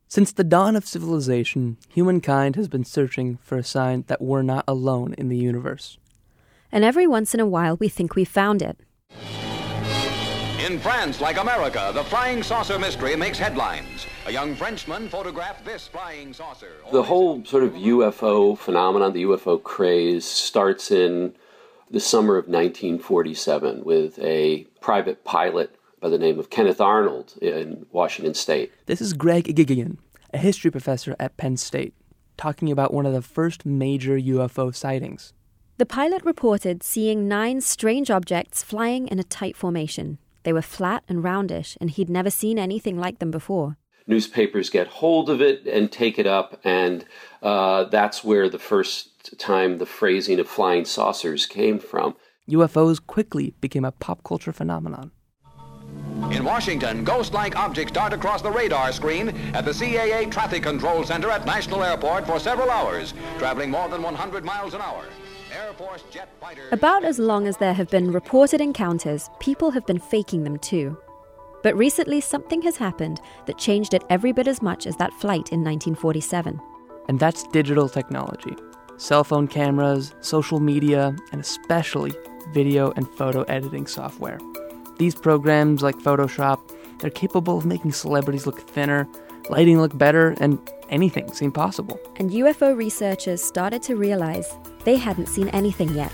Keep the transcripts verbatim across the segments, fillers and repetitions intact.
Since the dawn of civilization, humankind has been searching for a sign that we're not alone in the universe. And every once in a while, we think we've found it. In France, like America, the flying saucer mystery makes headlines. A young Frenchman photographed this flying saucer. The whole sort of U F O phenomenon, the U F O craze, starts in the summer of nineteen forty-seven with a private pilot by the name of Kenneth Arnold in Washington State. This is Greg Egigian, a history professor at Penn State, talking about one of the first major U F O sightings. The pilot reported seeing nine strange objects flying in a tight formation. They were flat and roundish, and he'd never seen anything like them before. Newspapers get hold of it and take it up, and uh, that's where the first time the phrasing of flying saucers came from. U F Os quickly became a pop culture phenomenon. In Washington, ghost-like objects dart across the radar screen at the C A A Traffic Control Center at National Airport for several hours, traveling more than one hundred miles an hour. Air Force jet fighters... About as long as there have been reported encounters, people have been faking them too. But recently, something has happened that changed it every bit as much as that flight in nineteen forty-seven. And that's digital technology. Cell phone cameras, social media, and especially video and photo editing software. These programs, like Photoshop, they're capable of making celebrities look thinner, lighting look better, and anything seem possible. And U F O researchers started to realize they hadn't seen anything yet.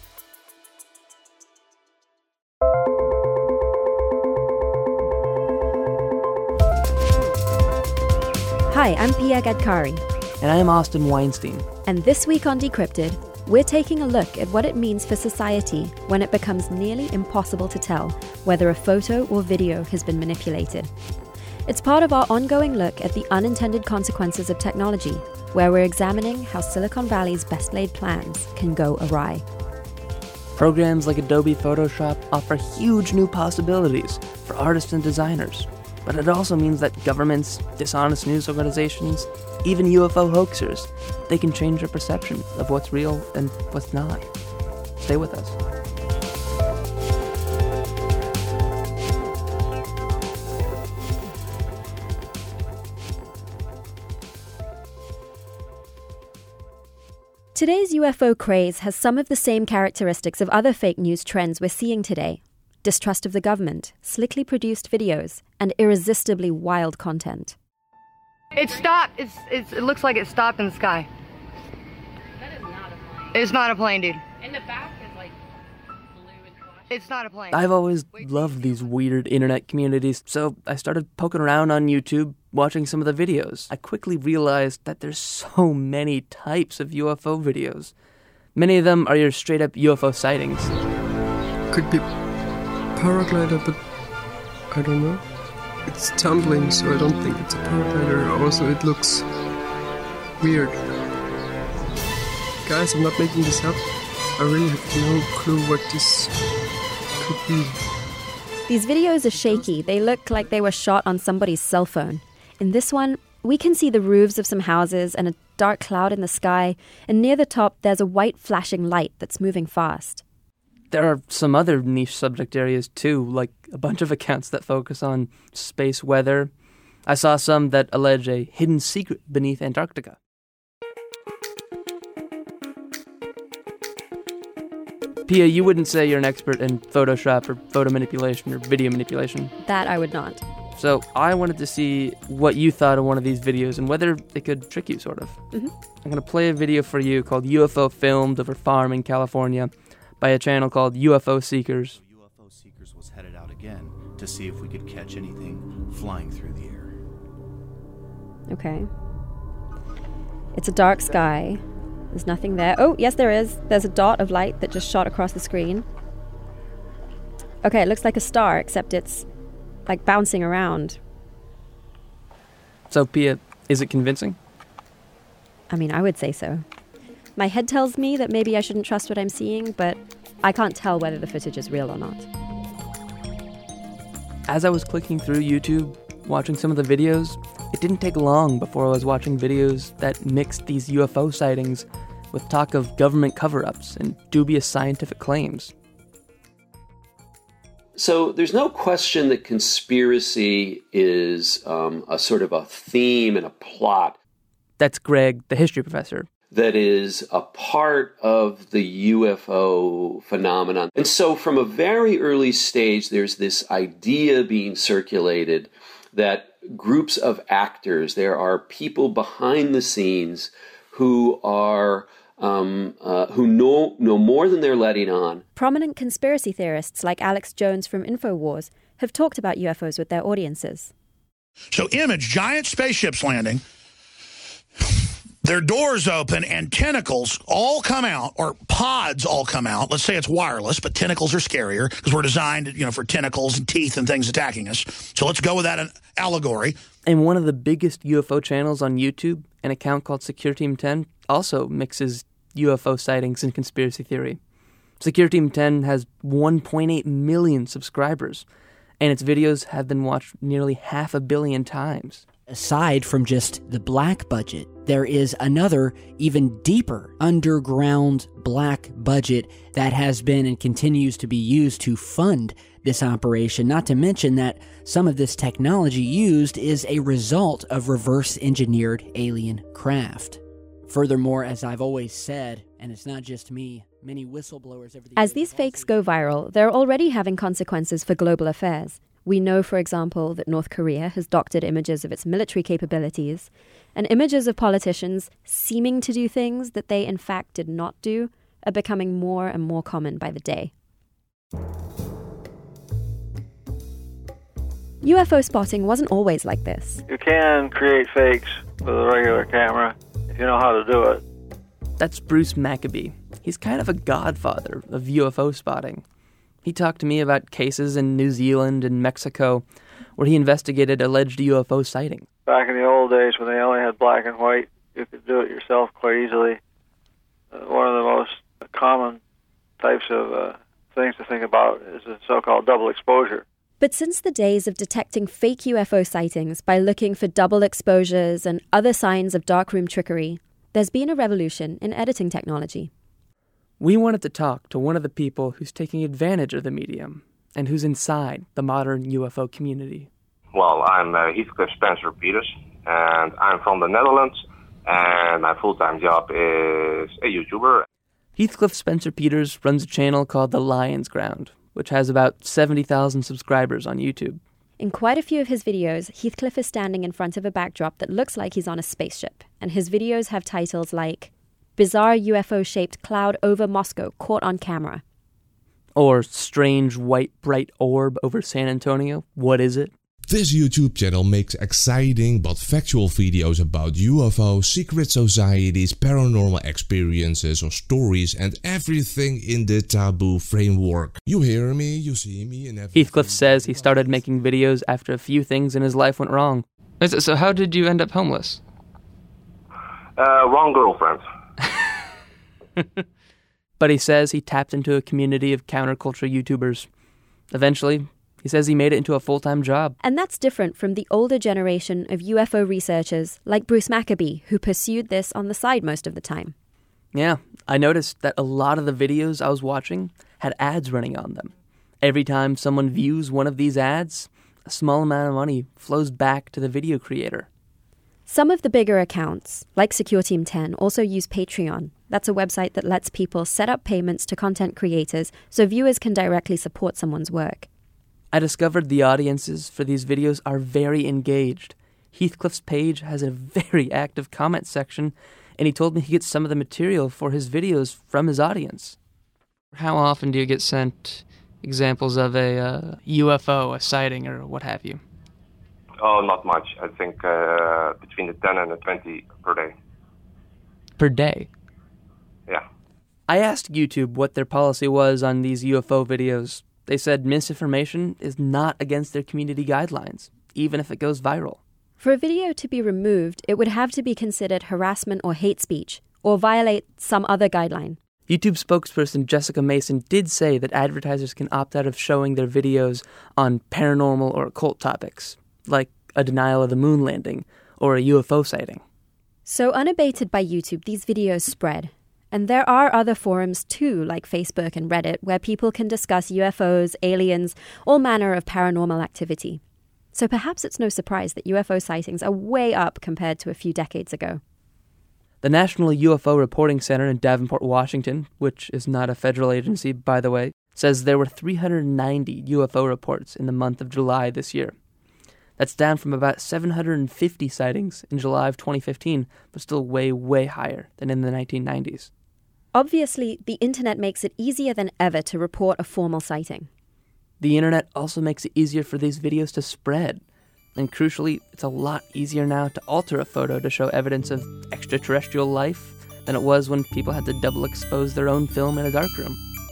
Hi, I'm Pia Gadkari. And I'm Austin Weinstein. And this week on Decrypted, we're taking a look at what it means for society when it becomes nearly impossible to tell whether a photo or video has been manipulated. It's part of our ongoing look at the unintended consequences of technology, where we're examining how Silicon Valley's best-laid plans can go awry. Programs like Adobe Photoshop offer huge new possibilities for artists and designers. But it also means that governments, dishonest news organizations, even U F O hoaxers, they can change their perception of what's real and what's not. Stay with us. Today's U F O craze has some of the same characteristics of other fake news trends we're seeing today. Distrust of the government, slickly produced videos, and irresistibly wild content. It stopped. It's, it's, it looks like it stopped in the sky. That is not a plane. It's not a plane, dude. In the back is like blue and flashing. It's not a plane. I've always loved these weird internet communities, so I started poking around on YouTube, watching some of the videos. I quickly realized that there's so many types of U F O videos. Many of them are your straight-up U F O sightings. Could be paraglider, but I don't know. It's tumbling, so I don't think it's a paraglider. Also, it looks weird. Guys, I'm not making this up. I really have no clue what this could be. These videos are shaky. They look like they were shot on somebody's cell phone. In this one, we can see the roofs of some houses and a dark cloud in the sky, and near the top there's a white flashing light that's moving fast. There are some other niche subject areas too, like a bunch of accounts that focus on space weather. I saw some that allege a hidden secret beneath Antarctica. Pia, you wouldn't say you're an expert in Photoshop or photo manipulation or video manipulation. That I would not. So I wanted to see what you thought of one of these videos and whether it could trick you, sort of. Mm-hmm. I'm going to play a video for you called U F O Filmed Over Farm in California by a channel called U F O Seekers. U F O Seekers was headed out again to see if we could catch anything flying through the air. Okay. It's a dark sky. There's nothing there. Oh, yes, there is. There's a dot of light that just shot across the screen. Okay, it looks like a star, except it's like bouncing around. So, Pia, is it convincing? I mean, I would say so. My head tells me that maybe I shouldn't trust what I'm seeing, but I can't tell whether the footage is real or not. As I was clicking through YouTube, watching some of the videos, it didn't take long before I was watching videos that mixed these U F O sightings with talk of government cover-ups and dubious scientific claims. So there's no question that conspiracy is um, a sort of a theme and a plot. That's Greg, the history professor. That is a part of the U F O phenomenon. And so from a very early stage, there's this idea being circulated that groups of actors, there are people behind the scenes who are um, uh, who know know more than they're letting on. Prominent conspiracy theorists like Alex Jones from InfoWars have talked about U F Os with their audiences. So image giant spaceships landing, their doors open and tentacles all come out, or pods all come out. Let's say it's wireless, but tentacles are scarier because we're designed, you know, for tentacles and teeth and things attacking us. So let's go with that allegory. And one of the biggest U F O channels on YouTube, an account called Secure Team ten, also mixes U F O sightings and conspiracy theory. Secure Team ten has one point eight million subscribers, and its videos have been watched nearly half a billion times. Aside from just the black budget, there is another, even deeper, underground black budget that has been and continues to be used to fund this operation, not to mention that some of this technology used is a result of reverse-engineered alien craft. Furthermore, as I've always said, and it's not just me, many whistleblowers over the As these fakes go viral, they're already having consequences for global affairs. We know, for example, that North Korea has doctored images of its military capabilities, and images of politicians seeming to do things that they in fact did not do are becoming more and more common by the day. U F O spotting wasn't always like this. You can create fakes with a regular camera if you know how to do it. That's Bruce Maccabee. He's kind of a godfather of U F O spotting. He talked to me about cases in New Zealand and Mexico where he investigated alleged U F O sightings. Back in the old days when they only had black and white, you could do it yourself quite easily. Uh, one of the most common types of uh, things to think about is the so-called double exposure. But since the days of detecting fake U F O sightings by looking for double exposures and other signs of darkroom trickery, there's been a revolution in editing technology. We wanted to talk to one of the people who's taking advantage of the medium and who's inside the modern U F O community. Well, I'm uh, Heathcliff Spencer Peters, and I'm from the Netherlands, and my full-time job is a YouTuber. Heathcliff Spencer Peters runs a channel called The Lion's Ground, which has about seventy thousand subscribers on YouTube. In quite a few of his videos, Heathcliff is standing in front of a backdrop that looks like he's on a spaceship, and his videos have titles like Bizarre U F O-shaped cloud over Moscow caught on camera. Or Strange white bright orb over San Antonio. What is it? This YouTube channel makes exciting but factual videos about U F Os, secret societies, paranormal experiences or stories and everything in the taboo framework. You hear me, you see me, and everything. Heathcliff says he started making videos after a few things in his life went wrong. So how did you end up homeless? Uh, wrong girlfriend. But he says he tapped into a community of counterculture YouTubers. Eventually, he says he made it into a full-time job. And that's different from the older generation of U F O researchers like Bruce Maccabee, who pursued this on the side most of the time. Yeah, I noticed that a lot of the videos I was watching had ads running on them. Every time someone views one of these ads, a small amount of money flows back to the video creator. Some of the bigger accounts, like Secure Team ten, also use Patreon. That's a website that lets people set up payments to content creators so viewers can directly support someone's work. I discovered the audiences for these videos are very engaged. Heathcliff's page has a very active comment section, and he told me he gets some of the material for his videos from his audience. How often do you get sent examples of a uh, U F O, a sighting, or what have you? Oh, not much. I think uh, between the ten and the twenty per day. Per day? Yeah. I asked YouTube what their policy was on these U F O videos. They said misinformation is not against their community guidelines, even if it goes viral. For a video to be removed, it would have to be considered harassment or hate speech, or violate some other guideline. YouTube spokesperson Jessica Mason did say that advertisers can opt out of showing their videos on paranormal or occult topics, like a denial of the moon landing or a U F O sighting. So unabated by YouTube, these videos spread. And there are other forums too, like Facebook and Reddit, where people can discuss U F Os, aliens, all manner of paranormal activity. So perhaps it's no surprise that U F O sightings are way up compared to a few decades ago. The National U F O Reporting Center in Davenport, Washington, which is not a federal agency, by the way, says there were three hundred ninety U F O reports in the month of July this year. That's down from about seven hundred fifty sightings in July of twenty fifteen, but still way, way higher than in the nineteen nineties. Obviously, the internet makes it easier than ever to report a formal sighting. The internet also makes it easier for these videos to spread. And crucially, it's a lot easier now to alter a photo to show evidence of extraterrestrial life than it was when people had to double expose their own film in a darkroom.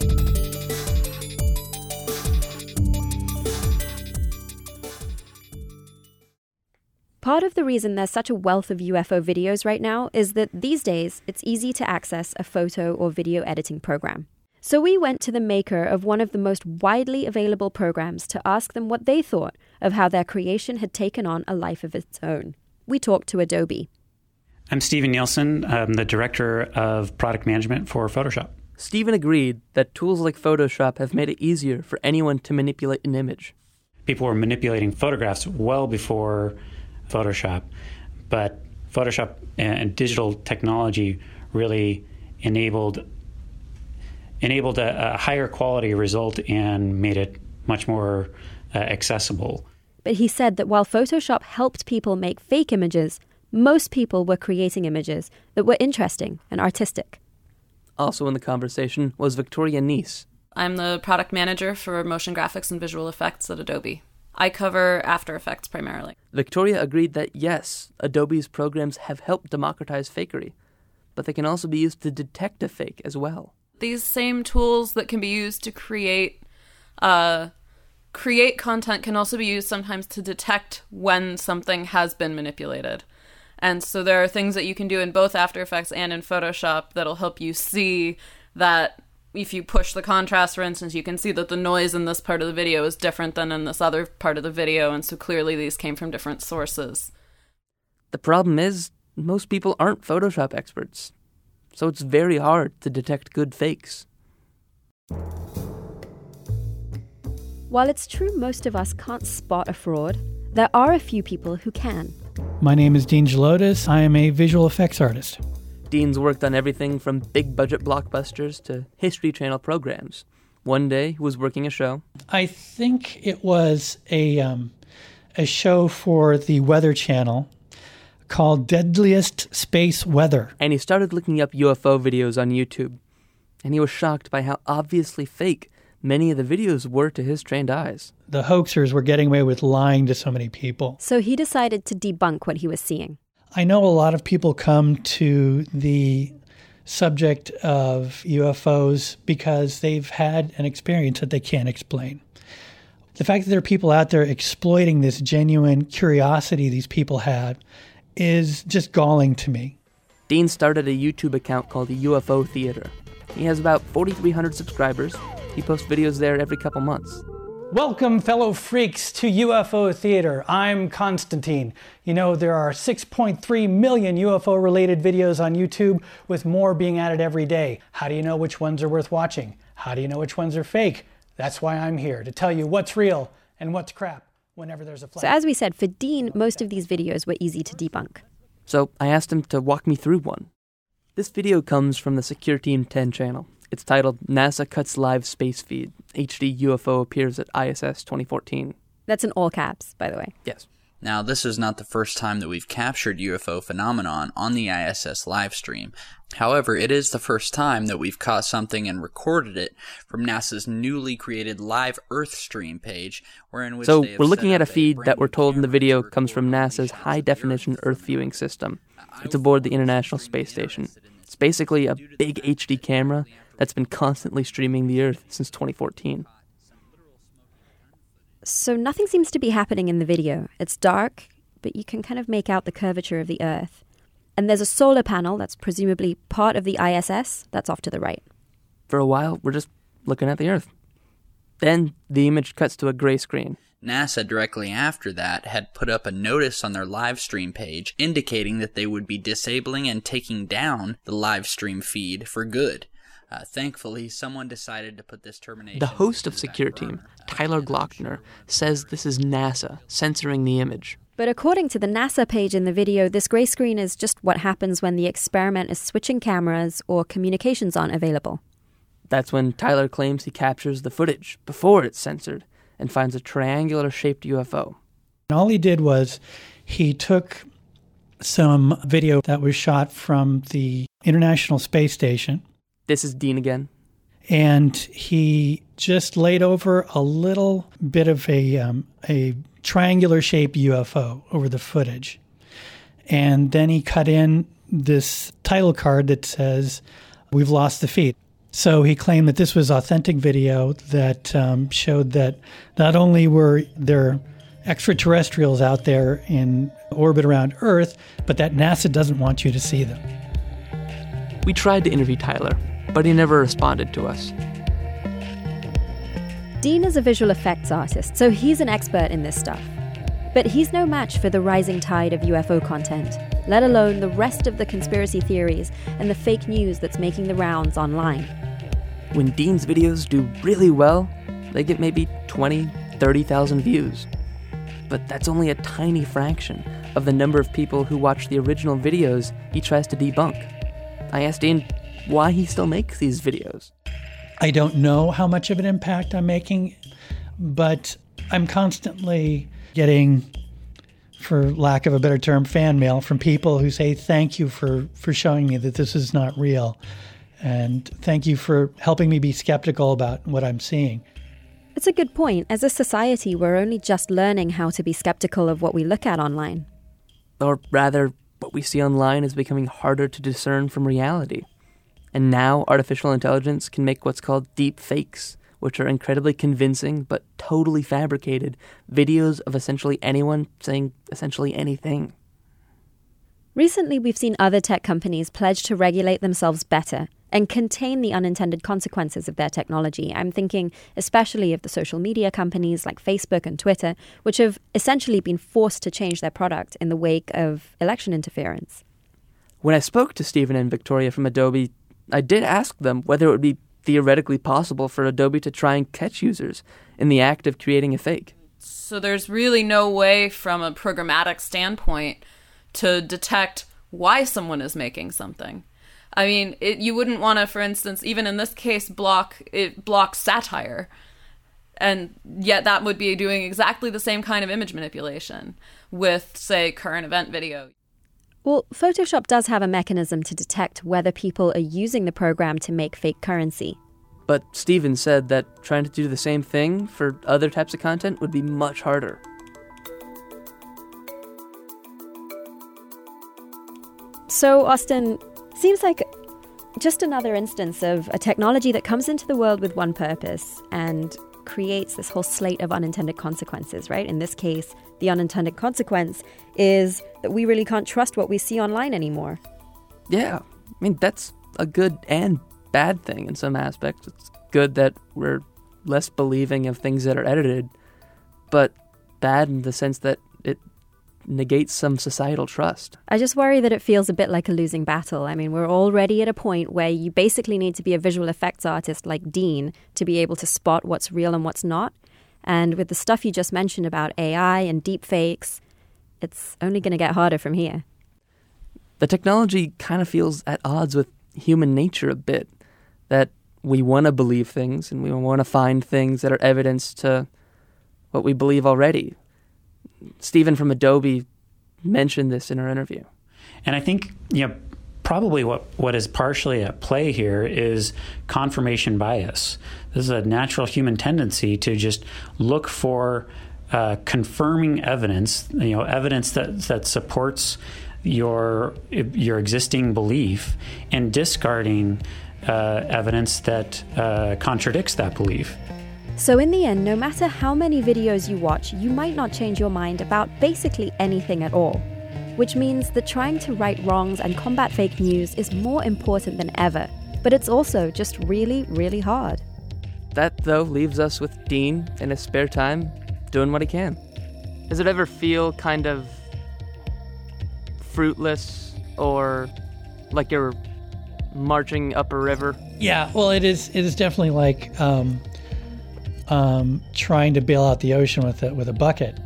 Part of the reason there's such a wealth of U F O videos right now is that these days it's easy to access a photo or video editing program. So we went to the maker of one of the most widely available programs to ask them what they thought of how their creation had taken on a life of its own. We talked to Adobe. I'm Steven Nielsen. I'm the Director of Product Management for Photoshop. Steven agreed that tools like Photoshop have made it easier for anyone to manipulate an image. People were manipulating photographs well before Photoshop, but Photoshop and digital technology really enabled enabled a, a higher quality result and made it much more uh, accessible. But he said that while Photoshop helped people make fake images, most people were creating images that were interesting and artistic. Also in the conversation was Victoria Neese. I'm the product manager for motion graphics and visual effects at Adobe. I cover After Effects primarily. Victoria agreed that yes, Adobe's programs have helped democratize fakery, but they can also be used to detect a fake as well. These same tools that can be used to create uh, create content can also be used sometimes to detect when something has been manipulated. And so there are things that you can do in both After Effects and in Photoshop that'll help you see that if you push the contrast, for instance, you can see that the noise in this part of the video is different than in this other part of the video, and so clearly these came from different sources. The problem is, most people aren't Photoshop experts, so it's very hard to detect good fakes. While it's true most of us can't spot a fraud, there are a few people who can. My name is Dean Gelotis. I am a visual effects artist. Dean's worked on everything from big-budget blockbusters to History Channel programs. One day, he was working a show. I think it was a um, a show for the Weather Channel called Deadliest Space Weather. And he started looking up U F O videos on YouTube. And he was shocked by how obviously fake many of the videos were to his trained eyes. The hoaxers were getting away with lying to so many people. So he decided to debunk what he was seeing. I know a lot of people come to the subject of U F Os because they've had an experience that they can't explain. The fact that there are people out there exploiting this genuine curiosity these people had is just galling to me. Dean started a YouTube account called the U F O Theater. He has about forty-three hundred subscribers. He posts videos there every couple months. Welcome, fellow freaks, to U F O Theater. I'm Constantine. You know, there are six point three million U F O-related videos on YouTube, with more being added every day. How do you know which ones are worth watching? How do you know which ones are fake? That's why I'm here, to tell you what's real and what's crap whenever there's a flash. So as we said, for Dean, most of these videos were easy to debunk. So I asked him to walk me through one. This video comes from the Secure Team ten channel. It's titled NASA Cuts Live Space Feed. H D U F O appears at I S S twenty fourteen. That's in all caps, by the way. Yes. Now, this is not the first time that we've captured U F O phenomenon on the I S S live stream. However, it is the first time that we've caught something and recorded it from NASA's newly created Live Earth Stream page, wherein which So they have we're looking set at a up feed that we're brand told in the new video camera comes from NASA's high-definition Earth viewing system. It's aboard the International Space Station. It's basically a big H D camera that's been constantly streaming the Earth since twenty fourteen. So nothing seems to be happening in the video. It's dark, but you can kind of make out the curvature of the Earth. And there's a solar panel that's presumably part of the I S S that's off to the right. For a while, we're just looking at the Earth. Then the image cuts to a gray screen. NASA directly after that had put up a notice on their live stream page indicating that they would be disabling and taking down the live stream feed for good. Uh, thankfully, someone decided to put this termination... The host of Secure Team, Tyler Glockner, says this is NASA censoring the image. But according to the NASA page in the video, this gray screen is just what happens when the experiment is switching cameras or communications aren't available. That's when Tyler claims he captures the footage before it's censored and finds a triangular-shaped U F O. And all he did was he took some video that was shot from the International Space Station. This is Dean again. And he just laid over a little bit of a um, a triangular-shaped U F O over the footage. And then he cut in this title card that says, "We've lost the feed." So he claimed that this was authentic video that um, showed that not only were there extraterrestrials out there in orbit around Earth, but that NASA doesn't want you to see them. We tried to interview Tyler, but he never responded to us. Dean is a visual effects artist, so he's an expert in this stuff. But he's no match for the rising tide of U F O content, let alone the rest of the conspiracy theories and the fake news that's making the rounds online. When Dean's videos do really well, they get maybe twenty, thirty thousand views. But that's only a tiny fraction of the number of people who watch the original videos he tries to debunk. I asked Dean why he still makes these videos. I don't know how much of an impact I'm making, but I'm constantly getting, for lack of a better term, fan mail from people who say, thank you for, for showing me that this is not real. And thank you for helping me be skeptical about what I'm seeing. It's a good point. As a society, we're only just learning how to be skeptical of what we look at online. Or rather, what we see online is becoming harder to discern from reality. And now artificial intelligence can make what's called deep fakes, which are incredibly convincing but totally fabricated videos of essentially anyone saying essentially anything. Recently, we've seen other tech companies pledge to regulate themselves better and contain the unintended consequences of their technology. I'm thinking especially of the social media companies like Facebook and Twitter, which have essentially been forced to change their product in the wake of election interference. When I spoke to Stephen and Victoria from Adobe, I did ask them whether it would be theoretically possible for Adobe to try and catch users in the act of creating a fake. So there's really no way from a programmatic standpoint to detect why someone is making something. I mean, it, you wouldn't want to, for instance, even in this case, block it blocks satire. And yet that would be doing exactly the same kind of image manipulation with, say, current event video. Well, Photoshop does have a mechanism to detect whether people are using the program to make fake currency. But Stephen said that trying to do the same thing for other types of content would be much harder. So, Austin, seems like just another instance of a technology that comes into the world with one purpose and creates this whole slate of unintended consequences, right? In this case, the unintended consequence is that we really can't trust what we see online anymore. Yeah, I mean, that's a good and bad thing in some aspects. It's good that we're less believing of things that are edited, but bad in the sense that it negates some societal trust. I just worry that it feels a bit like a losing battle. I mean, we're already at a point where you basically need to be a visual effects artist like Dean to be able to spot what's real and what's not. And with the stuff you just mentioned about A I and deep fakes, it's only going to get harder from here. The technology kind of feels at odds with human nature a bit, that we want to believe things and we want to find things that are evidence to what we believe already. Stephen from Adobe mentioned this in our interview. And I think, you know, probably what, what is partially at play here is confirmation bias. This is a natural human tendency to just look for uh, confirming evidence, you know, evidence that, that supports your your existing belief, and discarding uh, evidence that uh, contradicts that belief. So in the end, no matter how many videos you watch, you might not change your mind about basically anything at all. Which means that trying to right wrongs and combat fake news is more important than ever. But it's also just really, really hard. That, though, leaves us with Dean in his spare time doing what he can. Does it ever feel kind of fruitless or like you're marching up a river? Yeah, well, it is. It is definitely like um, um, trying to bail out the ocean with a, with a bucket.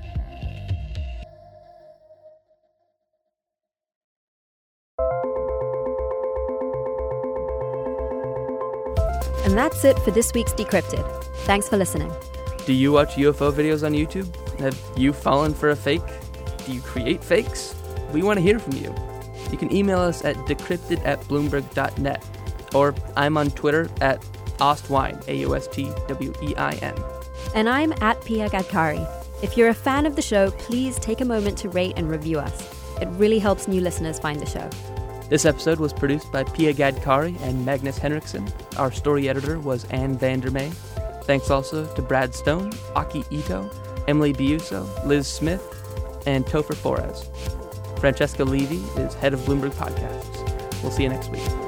And that's it for this week's Decrypted. Thanks for listening. Do you watch U F O videos on YouTube? Have you fallen for a fake? Do you create fakes? We want to hear from you. You can email us at decrypted at bloomberg dot net. Or I'm on Twitter at Ostwine, A U S T W E I N. And I'm at Pia Gadkari. If you're a fan of the show, please take a moment to rate and review us. It really helps new listeners find the show. This episode was produced by Pia Gadkari and Magnus Henriksen. Our story editor was Ann Vandermeer. Thanks also to Brad Stone, Aki Ito, Emily Biuso, Liz Smith, and Topher Flores. Francesca Levy is head of Bloomberg Podcasts. We'll see you next week.